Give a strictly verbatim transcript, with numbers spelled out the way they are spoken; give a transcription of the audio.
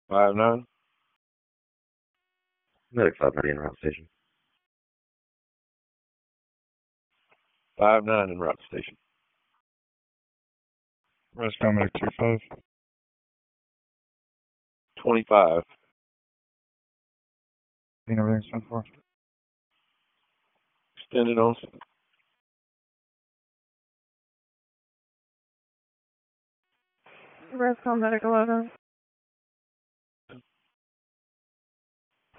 Five nine. Medic five ninety en route station. Five nine en route to station. Rescom Medic two five. Twenty-five. Seeing everything's ten four. Extended on. Rescom Medic eleven.